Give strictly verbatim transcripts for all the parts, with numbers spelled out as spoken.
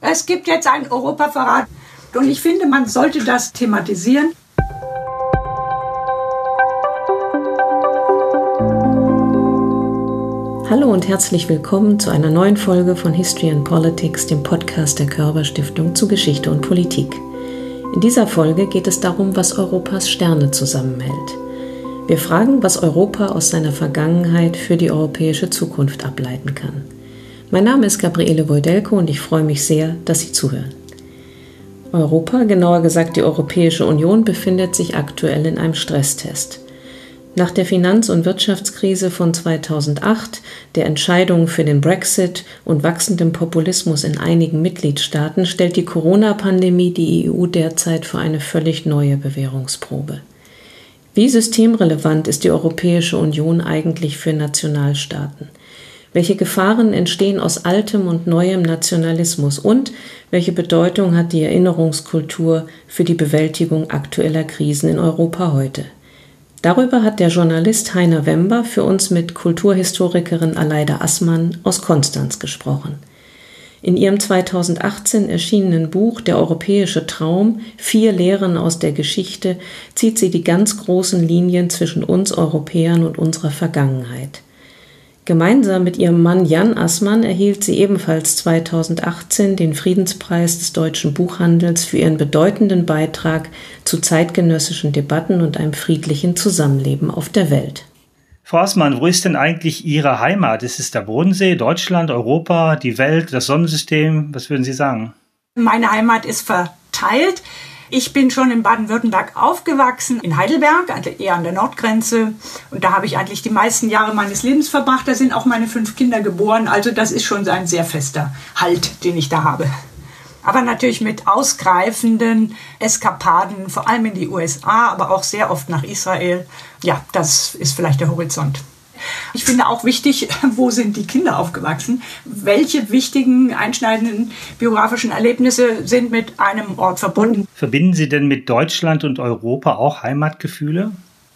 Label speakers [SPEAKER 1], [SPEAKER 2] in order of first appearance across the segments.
[SPEAKER 1] Es gibt jetzt einen Europaverrat und ich finde, man sollte das thematisieren.
[SPEAKER 2] Hallo und herzlich willkommen zu einer neuen Folge von History and Politics, dem Podcast der Körber Stiftung zu Geschichte und Politik. In dieser Folge geht es darum, was Europas Sterne zusammenhält. Wir fragen, was Europa aus seiner Vergangenheit für die europäische Zukunft ableiten kann. Mein Name ist Gabriele Wojdelko und ich freue mich sehr, dass Sie zuhören. Europa, genauer gesagt die Europäische Union, befindet sich aktuell in einem Stresstest. Nach der Finanz- und Wirtschaftskrise von zweitausendacht, der Entscheidung für den Brexit und wachsendem Populismus in einigen Mitgliedstaaten stellt die Corona-Pandemie die E U derzeit vor eine völlig neue Bewährungsprobe. Wie systemrelevant ist die Europäische Union eigentlich für Nationalstaaten? Welche Gefahren entstehen aus altem und neuem Nationalismus und welche Bedeutung hat die Erinnerungskultur für die Bewältigung aktueller Krisen in Europa heute? Darüber hat der Journalist Heiner Wember für uns mit Kulturhistorikerin Aleida Assmann aus Konstanz gesprochen. In ihrem zweitausendachtzehn erschienenen Buch Der europäische Traum, vier Lehren aus der Geschichte, zieht sie die ganz großen Linien zwischen uns Europäern und unserer Vergangenheit. Gemeinsam mit ihrem Mann Jan Assmann erhielt sie ebenfalls zweitausendachtzehn den Friedenspreis des deutschen Buchhandels für ihren bedeutenden Beitrag zu zeitgenössischen Debatten und einem friedlichen Zusammenleben auf der Welt.
[SPEAKER 3] Frau Assmann, wo ist denn eigentlich Ihre Heimat? Ist es der Bodensee, Deutschland, Europa, die Welt, das Sonnensystem? Was würden Sie sagen?
[SPEAKER 1] Meine Heimat ist verteilt. Ich bin schon in Baden-Württemberg aufgewachsen, in Heidelberg, also eher an der Nordgrenze. Und da habe ich eigentlich die meisten Jahre meines Lebens verbracht. Da sind auch meine fünf Kinder geboren. Also das ist schon ein sehr fester Halt, den ich da habe. Aber natürlich mit ausgreifenden Eskapaden, vor allem in die U S A, aber auch sehr oft nach Israel. Ja, das ist vielleicht der Horizont. Ich finde auch wichtig, wo sind die Kinder aufgewachsen? Welche wichtigen, einschneidenden biografischen Erlebnisse sind mit einem Ort verbunden?
[SPEAKER 3] Verbinden Sie denn mit Deutschland und Europa auch Heimatgefühle?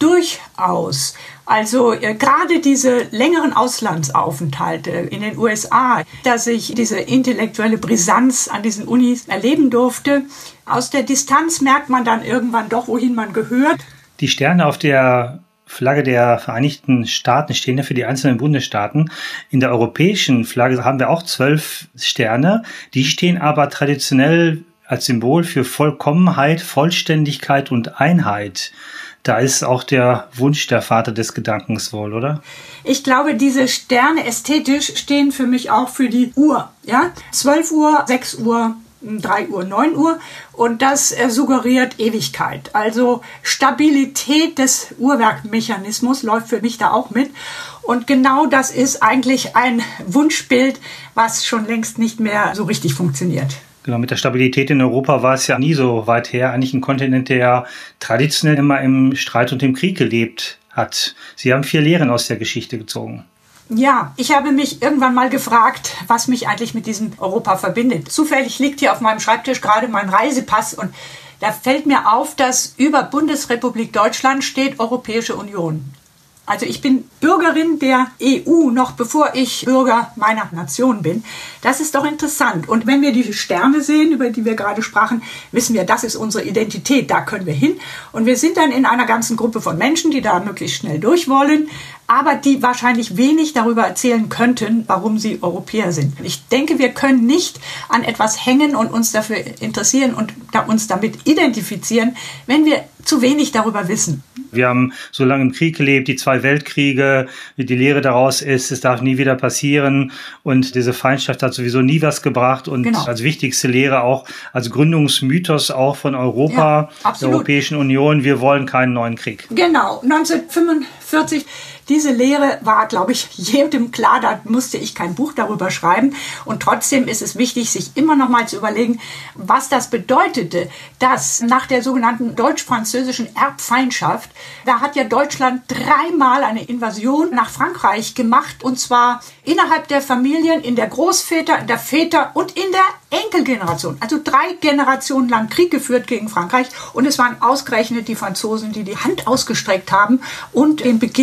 [SPEAKER 1] Durchaus. Also äh, gerade diese längeren Auslandsaufenthalte in den U S A, dass ich diese intellektuelle Brisanz an diesen Unis erleben durfte. Aus der Distanz merkt man dann irgendwann doch, wohin man gehört.
[SPEAKER 3] Die Sterne auf der Flagge der Vereinigten Staaten stehen ja für die einzelnen Bundesstaaten. In der europäischen Flagge haben wir auch zwölf Sterne. Die stehen aber traditionell als Symbol für Vollkommenheit, Vollständigkeit und Einheit. Da ist auch der Wunsch der Vater des Gedankens wohl, oder?
[SPEAKER 1] Ich glaube, diese Sterne ästhetisch stehen für mich auch für die Uhr. Ja? zwölf Uhr, sechs Uhr, drei Uhr, neun Uhr. Und das äh, suggeriert Ewigkeit. Also Stabilität des Uhrwerkmechanismus läuft für mich da auch mit. Und genau das ist eigentlich ein Wunschbild, was schon längst nicht mehr so richtig funktioniert.
[SPEAKER 3] Genau, mit der Stabilität in Europa war es ja nie so weit her. Eigentlich ein Kontinent, der traditionell immer im Streit und im Krieg gelebt hat. Sie haben vier Lehren aus der Geschichte gezogen.
[SPEAKER 1] Ja, ich habe mich irgendwann mal gefragt, was mich eigentlich mit diesem Europa verbindet. Zufällig liegt hier auf meinem Schreibtisch gerade mein Reisepass und da fällt mir auf, dass über Bundesrepublik Deutschland steht Europäische Union. Also ich bin Bürgerin der E U, noch bevor ich Bürger meiner Nation bin. Das ist doch interessant. Und wenn wir die Sterne sehen, über die wir gerade sprachen, wissen wir, das ist unsere Identität, da können wir hin. Und wir sind dann in einer ganzen Gruppe von Menschen, die da möglichst schnell durch wollen, aber die wahrscheinlich wenig darüber erzählen könnten, warum sie Europäer sind. Ich denke, wir können nicht an etwas hängen und uns dafür interessieren und uns damit identifizieren, wenn wir zu wenig darüber wissen.
[SPEAKER 3] Wir haben so lange im Krieg gelebt, die zwei Weltkriege, die Lehre daraus ist, es darf nie wieder passieren und diese Feindschaft hat sowieso nie was gebracht und genau. Als wichtigste Lehre auch, als Gründungsmythos auch von Europa, ja, der Europäischen Union, wir wollen keinen neuen Krieg.
[SPEAKER 1] Genau, neunzehnhundertfünfundvierzig. Diese Lehre war, glaube ich, jedem klar, da musste ich kein Buch darüber schreiben. Und trotzdem ist es wichtig, sich immer noch mal zu überlegen, was das bedeutete, dass nach der sogenannten deutsch-französischen Erbfeindschaft, da hat ja Deutschland dreimal eine Invasion nach Frankreich gemacht. Und zwar innerhalb der Familien, in der Großväter, in der Väter und in der Enkelgeneration. Also drei Generationen lang Krieg geführt gegen Frankreich. Und es waren ausgerechnet die Franzosen, die die Hand ausgestreckt haben und den Beginn einer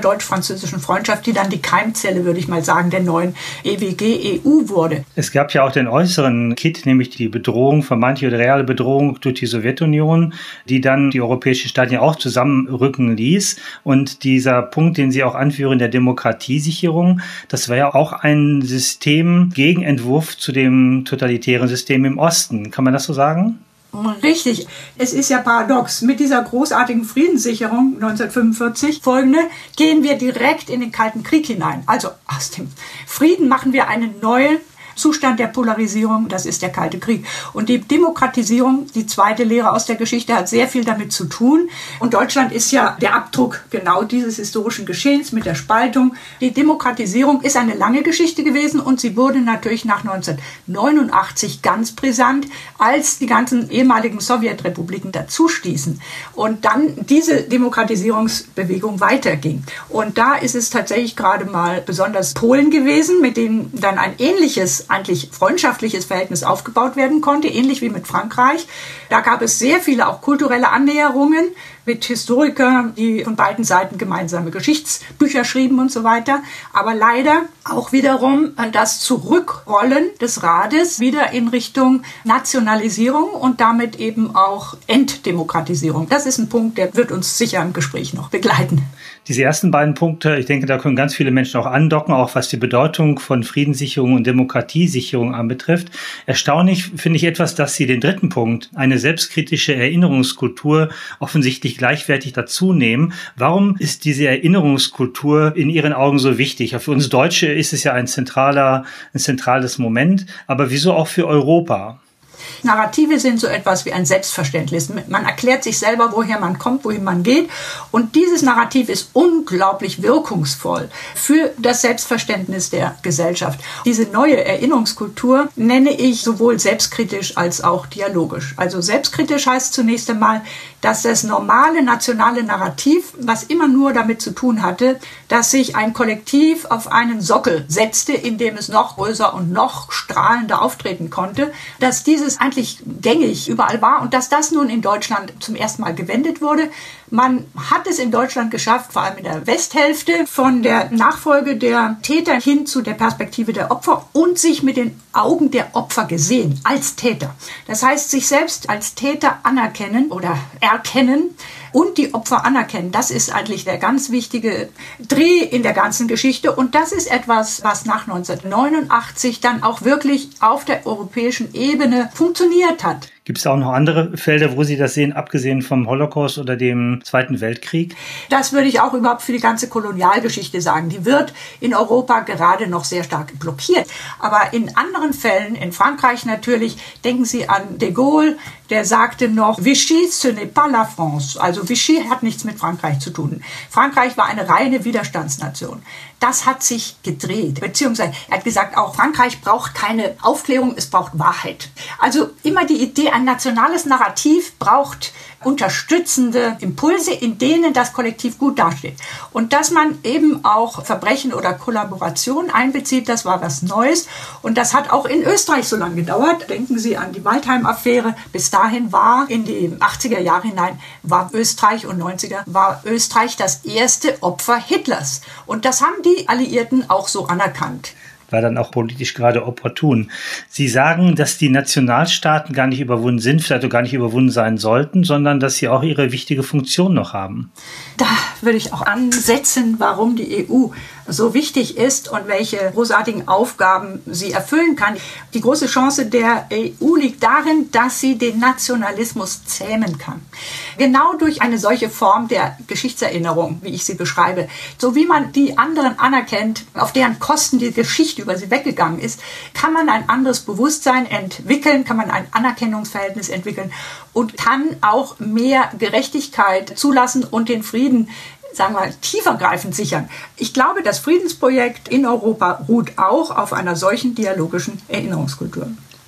[SPEAKER 1] deutsch-französischen Freundschaft, die dann die Keimzelle, würde ich mal sagen, der neuen E W G E U wurde.
[SPEAKER 3] Es gab ja auch den äußeren Kit, nämlich die Bedrohung, vermeintliche oder reale Bedrohung durch die Sowjetunion, die dann die europäischen Staaten ja auch zusammenrücken ließ. Und dieser Punkt, den Sie auch anführen, der Demokratiesicherung, das war ja auch ein System, Gegenentwurf zu dem totalitären System im Osten. Kann man das so sagen?
[SPEAKER 1] Richtig. Es ist ja paradox. Mit dieser großartigen Friedenssicherung neunzehnhundertfünfundvierzig folgende gehen wir direkt in den Kalten Krieg hinein. Also aus dem Frieden machen wir eine neue Zustand der Polarisierung, das ist der Kalte Krieg. Und die Demokratisierung, die zweite Lehre aus der Geschichte, hat sehr viel damit zu tun. Und Deutschland ist ja der Abdruck genau dieses historischen Geschehens mit der Spaltung. Die Demokratisierung ist eine lange Geschichte gewesen und sie wurde natürlich nach neunzehnhundertneunundachtzig ganz brisant, als die ganzen ehemaligen Sowjetrepubliken dazustießen und dann diese Demokratisierungsbewegung weiterging. Und da ist es tatsächlich gerade mal besonders Polen gewesen, mit denen dann ein ähnliches eigentlich freundschaftliches Verhältnis aufgebaut werden konnte, ähnlich wie mit Frankreich. Da gab es sehr viele auch kulturelle Annäherungen mit Historikern, die von beiden Seiten gemeinsame Geschichtsbücher schrieben und so weiter. Aber leider auch wiederum das Zurückrollen des Rades wieder in Richtung Nationalisierung und damit eben auch Entdemokratisierung. Das ist ein Punkt, der wird uns sicher im Gespräch noch begleiten.
[SPEAKER 3] Diese ersten beiden Punkte, ich denke, da können ganz viele Menschen auch andocken, auch was die Bedeutung von Friedenssicherung und Demokratiesicherung anbetrifft. Erstaunlich finde ich etwas, dass Sie den dritten Punkt, eine selbstkritische Erinnerungskultur, offensichtlich gleichwertig dazu nehmen. Warum ist diese Erinnerungskultur in Ihren Augen so wichtig? Für uns Deutsche ist es ja ein zentraler, ein zentrales Moment, aber wieso auch für Europa?
[SPEAKER 1] Narrative sind so etwas wie ein Selbstverständnis. Man erklärt sich selber, woher man kommt, wohin man geht. Und dieses Narrativ ist unglaublich wirkungsvoll für das Selbstverständnis der Gesellschaft. Diese neue Erinnerungskultur nenne ich sowohl selbstkritisch als auch dialogisch. Also selbstkritisch heißt zunächst einmal, dass das normale nationale Narrativ, was immer nur damit zu tun hatte, dass sich ein Kollektiv auf einen Sockel setzte, in dem es noch größer und noch strahlender auftreten konnte, dass dieses eigentlich gängig überall war und dass das nun in Deutschland zum ersten Mal gewendet wurde. Man hat es in Deutschland geschafft, vor allem in der Westhälfte, von der Nachfolge der Täter hin zu der Perspektive der Opfer und sich mit den Augen der Opfer gesehen als Täter. Das heißt, sich selbst als Täter anerkennen oder erkennen und die Opfer anerkennen. Das ist eigentlich der ganz wichtige Dreh in der ganzen Geschichte. Und das ist etwas, was nach neunzehnhundertneunundachtzig dann auch wirklich auf der europäischen Ebene funktioniert hat.
[SPEAKER 3] Gibt es auch noch andere Felder, wo Sie das sehen, abgesehen vom Holocaust oder dem Zweiten Weltkrieg?
[SPEAKER 1] Das würde ich auch überhaupt für die ganze Kolonialgeschichte sagen. Die wird in Europa gerade noch sehr stark blockiert. Aber in anderen Fällen, in Frankreich natürlich, denken Sie an de Gaulle, der sagte noch, Vichy, ce n'est pas la France. Also Vichy hat nichts mit Frankreich zu tun. Frankreich war eine reine Widerstandsnation. Das hat sich gedreht, beziehungsweise er hat gesagt, auch Frankreich braucht keine Aufklärung, es braucht Wahrheit. Also immer die Idee, ein nationales Narrativ braucht unterstützende Impulse, in denen das Kollektiv gut dasteht. Und dass man eben auch Verbrechen oder Kollaboration einbezieht, das war was Neues. Und das hat auch in Österreich so lange gedauert. Denken Sie an die Waldheim-Affäre. Bis dahin war, in die achtziger Jahre hinein, war Österreich und neunziger, war Österreich das erste Opfer Hitlers. Und das haben die Alliierten auch so anerkannt.
[SPEAKER 3] War dann auch politisch gerade opportun. Sie sagen, dass die Nationalstaaten gar nicht überwunden sind, vielleicht auch gar nicht überwunden sein sollten, sondern dass sie auch ihre wichtige Funktion noch haben.
[SPEAKER 1] Da würde ich auch ansetzen, warum die E U so wichtig ist und welche großartigen Aufgaben sie erfüllen kann. Die große Chance der E U liegt darin, dass sie den Nationalismus zähmen kann. Genau durch eine solche Form der Geschichtserinnerung, wie ich sie beschreibe, so wie man die anderen anerkennt, auf deren Kosten die Geschichte über sie weggegangen ist, kann man ein anderes Bewusstsein entwickeln, kann man ein Anerkennungsverhältnis entwickeln und kann auch mehr Gerechtigkeit zulassen und den Frieden, sagen wir mal, tiefergreifend sichern. Ich glaube, das Friedensprojekt in Europa ruht auch auf einer solchen dialogischen Erinnerungskultur.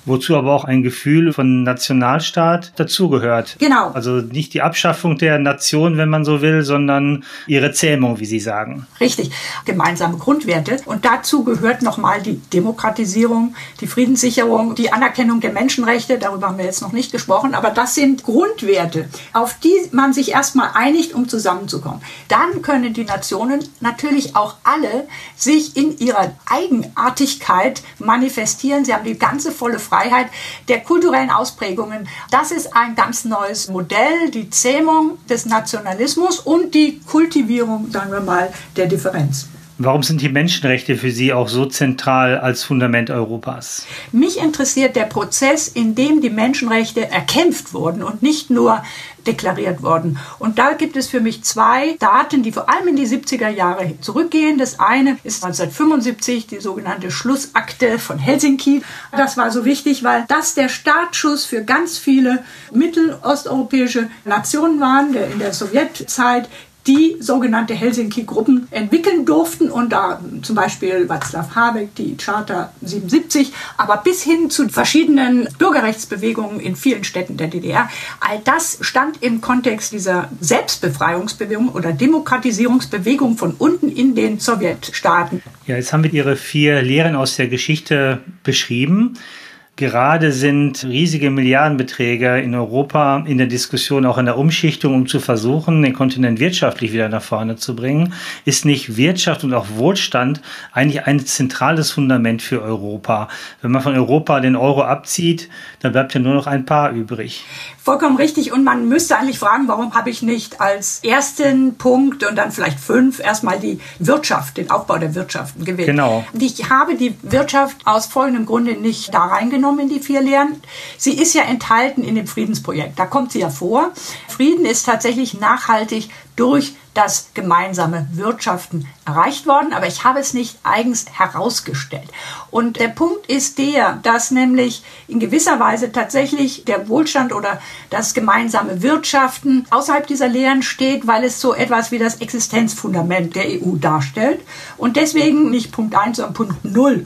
[SPEAKER 3] wozu aber auch ein Gefühl von Nationalstaat dazugehört.
[SPEAKER 1] Genau.
[SPEAKER 3] Also nicht die Abschaffung der Nation, wenn man so will, sondern ihre Zähmung, wie Sie sagen.
[SPEAKER 1] Richtig. Gemeinsame Grundwerte. Und dazu gehört nochmal die Demokratisierung, die Friedenssicherung, die Anerkennung der Menschenrechte. Darüber haben wir jetzt noch nicht gesprochen. Aber das sind Grundwerte, auf die man sich erstmal einigt, um zusammenzukommen. Dann können die Nationen natürlich auch alle sich in ihrer Eigenartigkeit manifestieren. Sie haben die ganze volle Freiheit der kulturellen Ausprägungen. Das ist ein ganz neues Modell, die Zähmung des Nationalismus und die Kultivierung, sagen wir mal, der Differenz.
[SPEAKER 3] Warum sind die Menschenrechte für Sie auch so zentral als Fundament Europas?
[SPEAKER 1] Mich interessiert der Prozess, in dem die Menschenrechte erkämpft wurden und nicht nur deklariert wurden. Und da gibt es für mich zwei Daten, die vor allem in die siebziger Jahre zurückgehen. Das eine ist neunzehnhundertfünfundsiebzig, die sogenannte Schlussakte von Helsinki. Das war so wichtig, weil das der Startschuss für ganz viele mittelosteuropäische Nationen waren, in der Sowjetzeit, die sogenannte Helsinki-Gruppen entwickeln durften und da zum Beispiel Václav Havel, die Charta siebenundsiebzig, aber bis hin zu verschiedenen Bürgerrechtsbewegungen in vielen Städten der D D R. All das stand im Kontext dieser Selbstbefreiungsbewegung oder Demokratisierungsbewegung von unten in den Sowjetstaaten.
[SPEAKER 3] Ja, jetzt haben wir Ihre vier Lehren aus der Geschichte beschrieben. Gerade sind riesige Milliardenbeträge in Europa in der Diskussion, auch in der Umschichtung, um zu versuchen, den Kontinent wirtschaftlich wieder nach vorne zu bringen. Ist nicht Wirtschaft und auch Wohlstand eigentlich ein zentrales Fundament für Europa? Wenn man von Europa den Euro abzieht, dann bleibt ja nur noch ein Paar übrig.
[SPEAKER 1] Vollkommen richtig. Und man müsste eigentlich fragen, warum habe ich nicht als ersten Punkt und dann vielleicht fünf erstmal die Wirtschaft, den Aufbau der Wirtschaft gewählt.
[SPEAKER 3] Genau.
[SPEAKER 1] Ich habe die Wirtschaft aus folgendem Grunde nicht da reingenommen in die vier Lehren. Sie ist ja enthalten in dem Friedensprojekt. Da kommt sie ja vor. Frieden ist tatsächlich nachhaltig durch das gemeinsame Wirtschaften erreicht worden, aber ich habe es nicht eigens herausgestellt. Und der Punkt ist der, dass nämlich in gewisser Weise tatsächlich der Wohlstand oder das gemeinsame Wirtschaften außerhalb dieser Lehren steht, weil es so etwas wie das Existenzfundament der E U darstellt und deswegen nicht Punkt eins, sondern Punkt null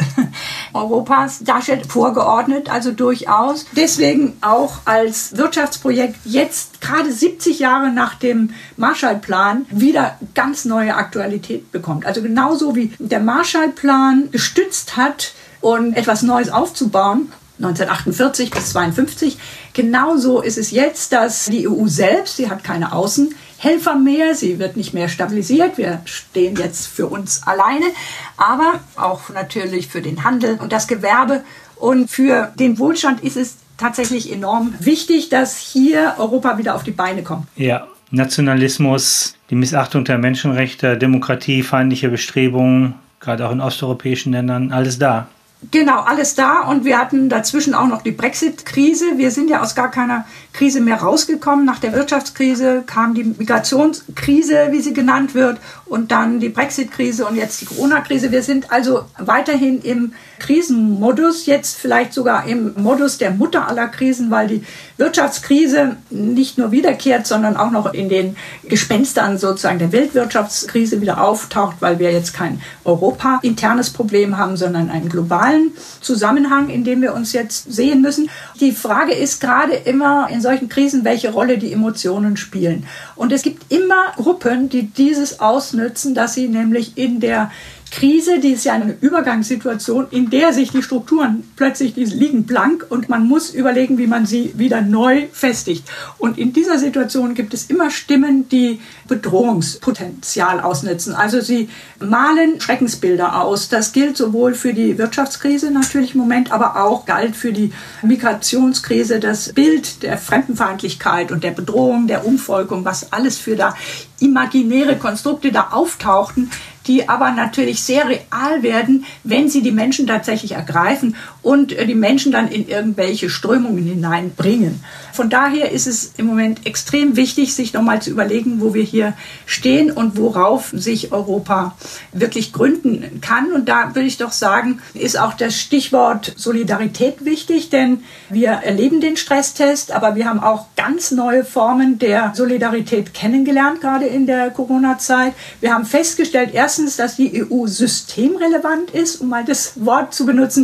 [SPEAKER 1] Europas darstellt, vorgeordnet, also durchaus. Deswegen auch als Wirtschaftsprojekt jetzt gerade siebzig Jahre nach dem Marshallplan wieder ganz neue Aktualität bekommt. Also genauso wie der Marshallplan gestützt hat, um etwas Neues aufzubauen, neunzehnhundertachtundvierzig bis zweiundfünfzig, genauso ist es jetzt, dass die E U selbst, sie hat keine Außenhelfer mehr, sie wird nicht mehr stabilisiert, wir stehen jetzt für uns alleine, aber auch natürlich für den Handel und das Gewerbe und für den Wohlstand ist es tatsächlich enorm wichtig, dass hier Europa wieder auf die Beine kommt.
[SPEAKER 3] Ja. Nationalismus, die Missachtung der Menschenrechte, demokratiefeindliche Bestrebungen, gerade auch in osteuropäischen Ländern, alles da.
[SPEAKER 1] Genau, alles da und wir hatten dazwischen auch noch die Brexit-Krise. Wir sind ja aus gar keiner Krise mehr rausgekommen. Nach der Wirtschaftskrise kam die Migrationskrise, wie sie genannt wird, und dann die Brexit-Krise und jetzt die Corona-Krise. Wir sind also weiterhin im Krisenmodus, jetzt vielleicht sogar im Modus der Mutter aller Krisen, weil die Wirtschaftskrise nicht nur wiederkehrt, sondern auch noch in den Gespenstern sozusagen der Weltwirtschaftskrise wieder auftaucht, weil wir jetzt kein Europa-internes Problem haben, sondern einen globalen Zusammenhang, in dem wir uns jetzt sehen müssen. Die Frage ist gerade immer in solchen Krisen, welche Rolle die Emotionen spielen. Und es gibt immer Gruppen, die dieses ausnützen, dass sie nämlich in der Krise, die ist ja eine Übergangssituation, in der sich die Strukturen plötzlich, die liegen blank und man muss überlegen, wie man sie wieder neu festigt. Und in dieser Situation gibt es immer Stimmen, die Bedrohungspotenzial ausnutzen. Also sie malen Schreckensbilder aus. Das gilt sowohl für die Wirtschaftskrise natürlich im Moment, aber auch galt für die Migrationskrise, das Bild der Fremdenfeindlichkeit und der Bedrohung, der Umvolkung, was alles für da imaginäre Konstrukte da auftauchten, die aber natürlich sehr real werden, wenn sie die Menschen tatsächlich ergreifen und die Menschen dann in irgendwelche Strömungen hineinbringen. Von daher ist es im Moment extrem wichtig, sich nochmal zu überlegen, wo wir hier stehen und worauf sich Europa wirklich gründen kann. Und da würde ich doch sagen, ist auch das Stichwort Solidarität wichtig, denn wir erleben den Stresstest, aber wir haben auch ganz neue Formen der Solidarität kennengelernt, gerade in der Corona-Zeit. Wir haben festgestellt, erstens, dass die E U systemrelevant ist, um mal das Wort zu benutzen,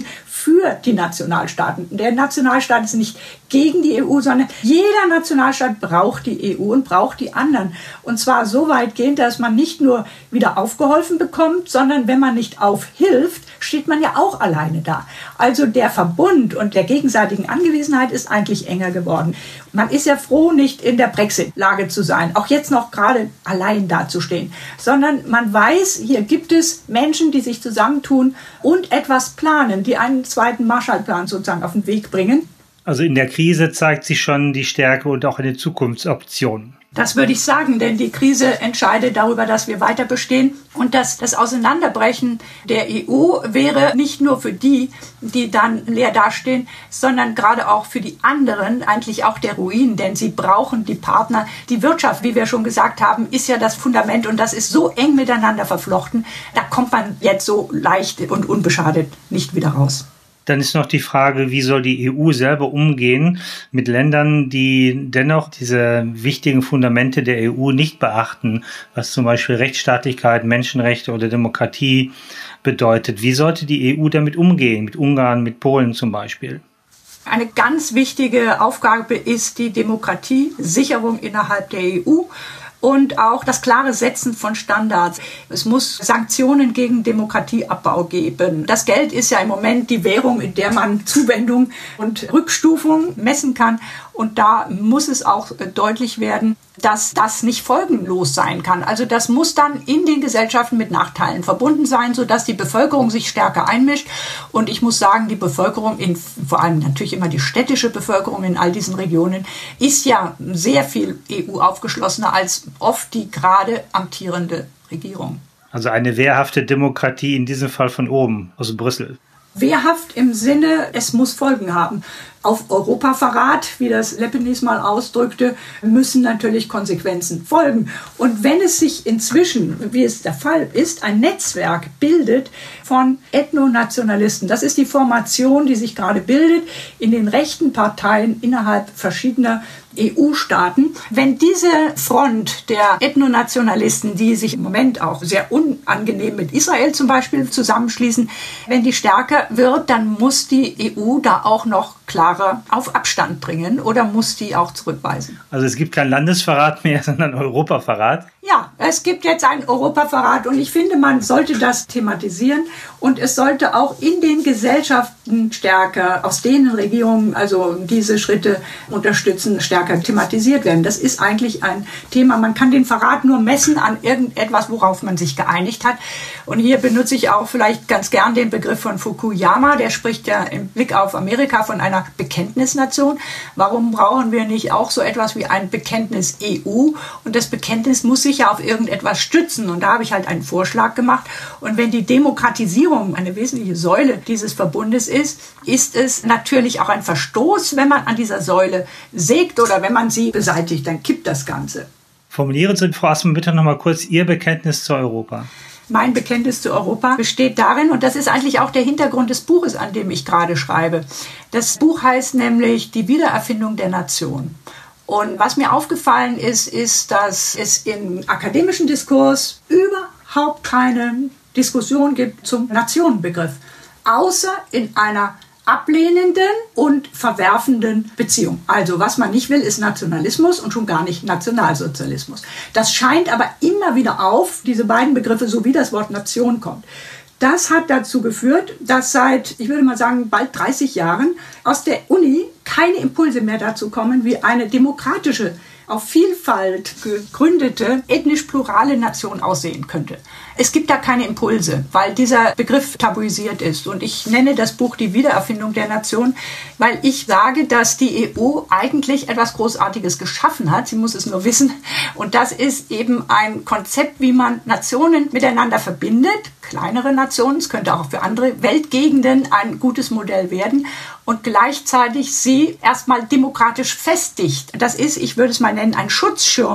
[SPEAKER 1] für die Nationalstaaten. Der Nationalstaat ist nicht gegen die E U, sondern jeder Nationalstaat braucht die E U und braucht die anderen. Und zwar so weitgehend, dass man nicht nur wieder aufgeholfen bekommt, sondern wenn man nicht aufhilft, steht man ja auch alleine da. Also der Verbund und der gegenseitigen Angewiesenheit ist eigentlich enger geworden. Man ist ja froh, nicht in der Brexit-Lage zu sein, auch jetzt noch gerade allein dazustehen, sondern man weiß, hier gibt es Menschen, die sich zusammentun und etwas planen, die einen zweiten Marshallplan sozusagen auf den Weg bringen.
[SPEAKER 3] Also in der Krise zeigt sich schon die Stärke und auch eine Zukunftsoption.
[SPEAKER 1] Das würde ich sagen, denn die Krise entscheidet darüber, dass wir weiter bestehen. Und dass das Auseinanderbrechen der E U wäre nicht nur für die, die dann leer dastehen, sondern gerade auch für die anderen eigentlich auch der Ruin. Denn sie brauchen die Partner. Die Wirtschaft, wie wir schon gesagt haben, ist ja das Fundament und das ist so eng miteinander verflochten. Da kommt man jetzt so leicht und unbeschadet nicht wieder raus.
[SPEAKER 3] Dann ist noch die Frage, wie soll die E U selber umgehen mit Ländern, die dennoch diese wichtigen Fundamente der E U nicht beachten, was zum Beispiel Rechtsstaatlichkeit, Menschenrechte oder Demokratie bedeutet. Wie sollte die E U damit umgehen, mit Ungarn, mit Polen zum Beispiel?
[SPEAKER 1] Eine ganz wichtige Aufgabe ist die Demokratiesicherung innerhalb der E U. Und auch das klare Setzen von Standards. Es muss Sanktionen gegen Demokratieabbau geben. Das Geld ist ja im Moment die Währung, in der man Zuwendung und Rückstufung messen kann. Und da muss es auch deutlich werden, dass das nicht folgenlos sein kann. Also das muss dann in den Gesellschaften mit Nachteilen verbunden sein, sodass die Bevölkerung sich stärker einmischt. Und ich muss sagen, die Bevölkerung, in, vor allem natürlich immer die städtische Bevölkerung in all diesen Regionen, ist ja sehr viel E U aufgeschlossener als oft die gerade amtierende Regierung.
[SPEAKER 3] Also eine wehrhafte Demokratie in diesem Fall von oben, aus Brüssel.
[SPEAKER 1] Wehrhaft im Sinne, es muss Folgen haben. Auf Europaverrat, wie das Lepenis mal ausdrückte, müssen natürlich Konsequenzen folgen. Und wenn es sich inzwischen, wie es der Fall ist, ein Netzwerk bildet von Ethnonationalisten, das ist die Formation, die sich gerade bildet in den rechten Parteien innerhalb verschiedener E U-Staaten. Wenn diese Front der Ethnonationalisten, die sich im Moment auch sehr unangenehm mit Israel zum Beispiel zusammenschließen, wenn die stärker wird, dann muss die E U da auch noch klarer auf Abstand bringen oder muss die auch zurückweisen.
[SPEAKER 3] Also es gibt keinen Landesverrat mehr, sondern Europaverrat?
[SPEAKER 1] Ja, es gibt jetzt einen Europaverrat und ich finde, man sollte das thematisieren und es sollte auch in den Gesellschaften stärker, aus denen Regierungen also diese Schritte unterstützen, stärker thematisiert werden. Das ist eigentlich ein Thema. Man kann den Verrat nur messen an irgendetwas, worauf man sich geeinigt hat. Und hier benutze ich auch vielleicht ganz gern den Begriff von Fukuyama. Der spricht ja im Blick auf Amerika von einer Bekenntnisnation. Warum brauchen wir nicht auch so etwas wie ein Bekenntnis E U? Und das Bekenntnis muss sich ja auf irgendetwas stützen. Und da habe ich halt einen Vorschlag gemacht. Und wenn die Demokratisierung eine wesentliche Säule dieses Verbundes ist, ist es natürlich auch ein Verstoß, wenn man an dieser Säule sägt oder wenn man sie beseitigt, dann kippt das Ganze.
[SPEAKER 3] Formulieren Sie, Frau Assmann, bitte noch mal kurz Ihr Bekenntnis zu Europa.
[SPEAKER 1] Mein Bekenntnis zu Europa besteht darin, und das ist eigentlich auch der Hintergrund des Buches, an dem ich gerade schreibe. Das Buch heißt nämlich Die Wiedererfindung der Nation. Und was mir aufgefallen ist, ist, dass es im akademischen Diskurs überhaupt keine Diskussion gibt zum Nationenbegriff, außer in einer ablehnenden und verwerfenden Beziehung. Also was man nicht will, ist Nationalismus und schon gar nicht Nationalsozialismus. Das scheint aber immer wieder auf, diese beiden Begriffe, so wie das Wort Nation kommt. Das hat dazu geführt, dass seit, ich würde mal sagen, bald dreißig Jahren aus der Uni keine Impulse mehr dazu kommen, wie eine demokratische, auf Vielfalt gegründete, ethnisch plurale Nation aussehen könnte. Es gibt da keine Impulse, weil dieser Begriff tabuisiert ist. Und ich nenne das Buch Die Wiedererfindung der Nation, weil ich sage, dass die E U eigentlich etwas Großartiges geschaffen hat. Sie muss es nur wissen. Und das ist eben ein Konzept, wie man Nationen miteinander verbindet. Kleinere Nationen, es könnte auch für andere Weltgegenden ein gutes Modell werden. Und gleichzeitig sie erstmal demokratisch festigt. Das ist, ich würde es mal nennen, ein Schutzschirm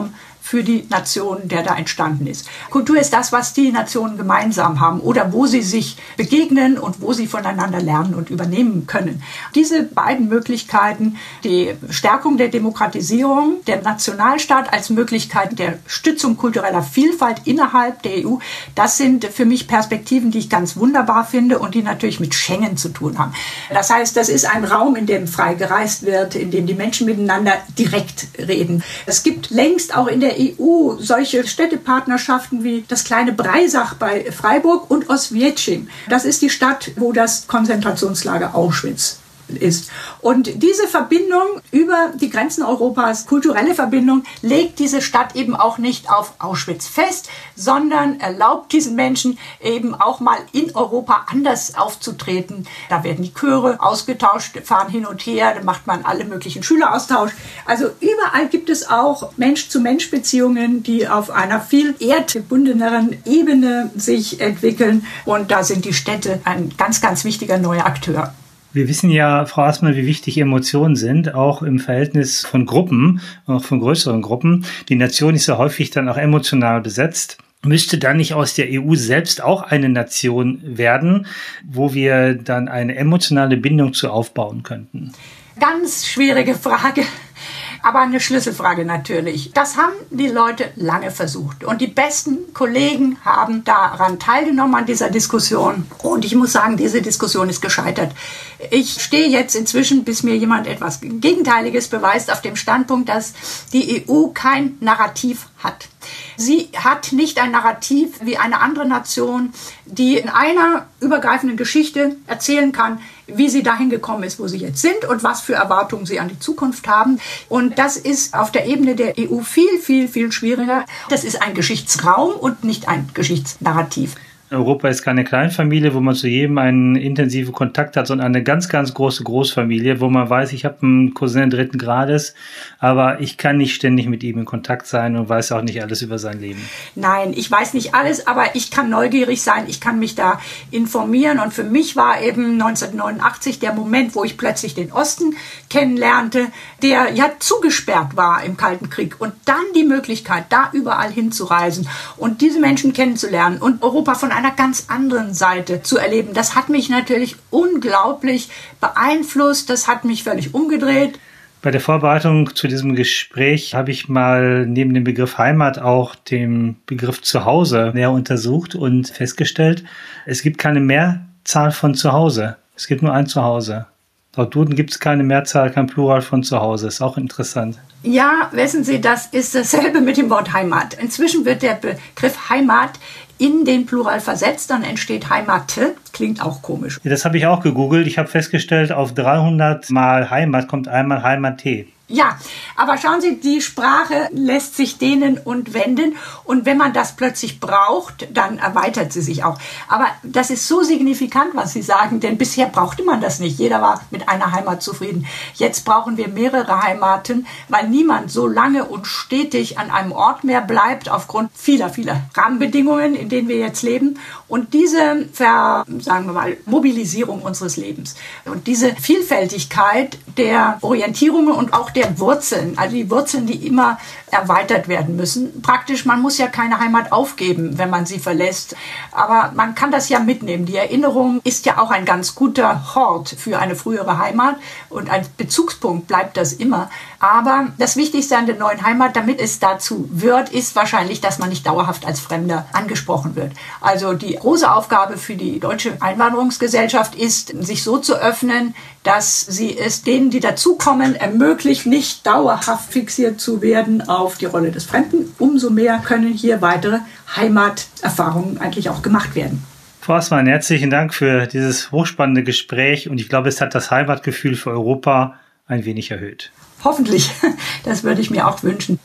[SPEAKER 1] für die Nation, der da entstanden ist. Kultur ist das, was die Nationen gemeinsam haben oder wo sie sich begegnen und wo sie voneinander lernen und übernehmen können. Diese beiden Möglichkeiten, die Stärkung der Demokratisierung, der Nationalstaat als Möglichkeit der Stützung kultureller Vielfalt innerhalb der E U, das sind für mich Perspektiven, die ich ganz wunderbar finde und die natürlich mit Schengen zu tun haben. Das heißt, das ist ein Raum, in dem frei gereist wird, in dem die Menschen miteinander direkt reden. Es gibt längst auch in der E U solche Städtepartnerschaften wie das kleine Breisach bei Freiburg und Oswiecim. Das ist die Stadt, wo das Konzentrationslager Auschwitz ist. Und diese Verbindung über die Grenzen Europas, kulturelle Verbindung, legt diese Stadt eben auch nicht auf Auschwitz fest, sondern erlaubt diesen Menschen eben auch mal in Europa anders aufzutreten. Da werden die Chöre ausgetauscht, fahren hin und her, da macht man alle möglichen Schüleraustausch. Also überall gibt es auch Mensch-zu-Mensch-Beziehungen, die auf einer viel erdgebundeneren Ebene sich entwickeln. Und da sind die Städte ein ganz, ganz wichtiger neuer Akteur.
[SPEAKER 3] Wir wissen ja, Frau Assmann, wie wichtig Emotionen sind, auch im Verhältnis von Gruppen, auch von größeren Gruppen. Die Nation ist ja häufig dann auch emotional besetzt. Müsste dann nicht aus der E U selbst auch eine Nation werden, wo wir dann eine emotionale Bindung zu aufbauen könnten?
[SPEAKER 1] Ganz schwierige Frage. Aber eine Schlüsselfrage natürlich. Das haben die Leute lange versucht. Und die besten Kollegen haben daran teilgenommen an dieser Diskussion. Und ich muss sagen, diese Diskussion ist gescheitert. Ich stehe jetzt inzwischen, bis mir jemand etwas Gegenteiliges beweist, auf dem Standpunkt, dass die E U kein Narrativ hat. Sie hat nicht ein Narrativ wie eine andere Nation, die in einer übergreifenden Geschichte erzählen kann, wie sie dahin gekommen ist, wo sie jetzt sind und was für Erwartungen sie an die Zukunft haben. Und das ist auf der Ebene der E U viel, viel, viel schwieriger. Das ist ein Geschichtsraum und nicht ein Geschichtsnarrativ.
[SPEAKER 3] Europa ist keine Kleinfamilie, wo man zu jedem einen intensiven Kontakt hat, sondern eine ganz, ganz große Großfamilie, wo man weiß, ich habe einen Cousin dritten Grades, aber ich kann nicht ständig mit ihm in Kontakt sein und weiß auch nicht alles über sein Leben.
[SPEAKER 1] Nein, ich weiß nicht alles, aber ich kann neugierig sein, ich kann mich da informieren. Und für mich war eben neunzehnhundertneunundachtzig der Moment, wo ich plötzlich den Osten kennenlernte, der ja zugesperrt war im Kalten Krieg. Und dann die Möglichkeit, da überall hinzureisen und diese Menschen kennenzulernen und Europa von einer ganz anderen Seite zu erleben. Das hat mich natürlich unglaublich beeinflusst, das hat mich völlig umgedreht.
[SPEAKER 3] Bei der Vorbereitung zu diesem Gespräch habe ich mal neben dem Begriff Heimat auch den Begriff Zuhause näher untersucht und festgestellt, es gibt keine Mehrzahl von Zuhause. Es gibt nur ein Zuhause. Laut Duden gibt es keine Mehrzahl, kein Plural von Zuhause. Ist auch interessant.
[SPEAKER 1] Ja, wissen Sie, das ist dasselbe mit dem Wort Heimat. Inzwischen wird der Begriff Heimat in den Plural versetzt, dann entsteht Heimate. Klingt auch komisch.
[SPEAKER 3] Ja, das habe ich auch gegoogelt. Ich habe festgestellt, auf dreihundert Mal Heimat kommt einmal Heimate.
[SPEAKER 1] Ja, aber schauen Sie, die Sprache lässt sich dehnen und wenden und wenn man das plötzlich braucht, dann erweitert sie sich auch. Aber das ist so signifikant, was Sie sagen, denn bisher brauchte man das nicht. Jeder war mit einer Heimat zufrieden. Jetzt brauchen wir mehrere Heimaten, weil niemand so lange und stetig an einem Ort mehr bleibt aufgrund vieler, vieler Rahmenbedingungen, in denen wir jetzt leben. Und diese, Ver, sagen wir mal, Mobilisierung unseres Lebens und diese Vielfältigkeit der Orientierungen und auch der Wurzeln, also die Wurzeln, die immer erweitert werden müssen. Praktisch, man muss ja keine Heimat aufgeben, wenn man sie verlässt. Aber man kann das ja mitnehmen. Die Erinnerung ist ja auch ein ganz guter Hort für eine frühere Heimat und ein Bezugspunkt bleibt das immer. Aber das Wichtigste an der neuen Heimat, damit es dazu wird, ist wahrscheinlich, dass man nicht dauerhaft als Fremder angesprochen wird. Also die große Aufgabe für die deutsche Einwanderungsgesellschaft ist, sich so zu öffnen, dass sie es denen, die dazukommen, ermöglicht, nicht dauerhaft fixiert zu werden auf die Rolle des Fremden. Umso mehr können hier weitere Heimaterfahrungen eigentlich auch gemacht werden.
[SPEAKER 3] Frau Assmann, herzlichen Dank für dieses hochspannende Gespräch und ich glaube, es hat das Heimatgefühl für Europa ein wenig erhöht.
[SPEAKER 1] Hoffentlich, das würde ich mir auch wünschen.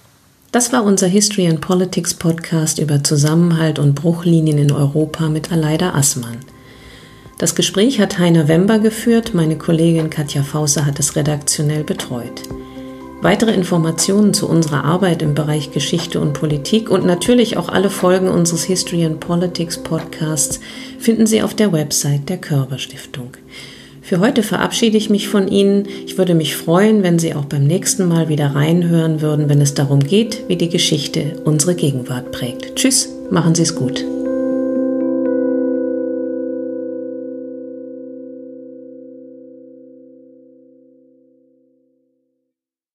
[SPEAKER 2] Das war unser History and Politics Podcast über Zusammenhalt und Bruchlinien in Europa mit Aleida Assmann. Das Gespräch hat Heiner Wember geführt, meine Kollegin Katja Fauser hat es redaktionell betreut. Weitere Informationen zu unserer Arbeit im Bereich Geschichte und Politik und natürlich auch alle Folgen unseres History and Politics Podcasts finden Sie auf der Website der Körber Stiftung. Für heute verabschiede ich mich von Ihnen. Ich würde mich freuen, wenn Sie auch beim nächsten Mal wieder reinhören würden, wenn es darum geht, wie die Geschichte unsere Gegenwart prägt. Tschüss, machen Sie es gut.